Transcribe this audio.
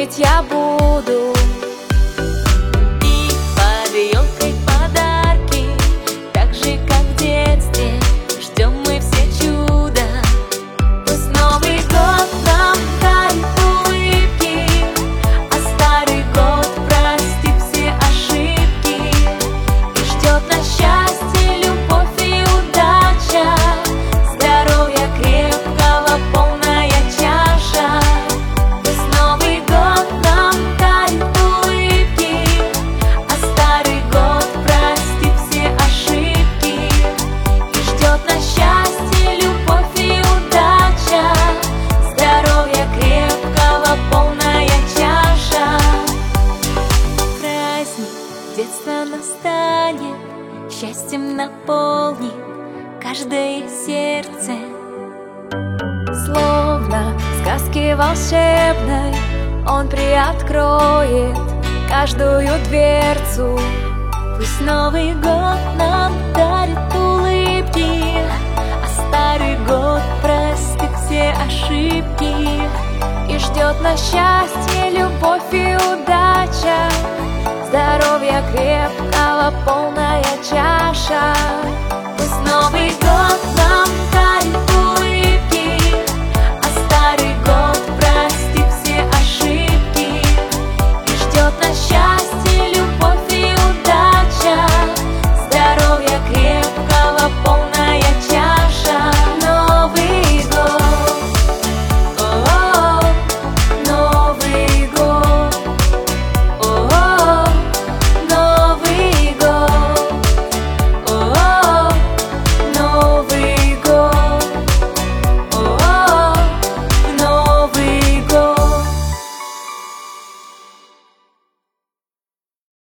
жить я буду. И под елкой подарки, так же как в детстве, ждем мы все чуда. Пусть Новый год нам дарит улыбки, а старый год простит все ошибки. И ждет нас счастье, любовь и удача, здоровья крепкого полная чаша. Пусть Новый год нам дарит улыбки, а старый год простит все ошибки. И ждет нас счастье, любовь и удача, здоровья крепкого полная чаша. Праздник детства настанет, счастьем наполнит каждое сердце. Словно в сказке волшебной он приоткроет каждую дверцу. Пусть Новый год нам дарит улыбки, а старый год простит все ошибки. И ждет нас счастье, любовь и удача, здоровья крепкого полная чаша. Пусть Новый год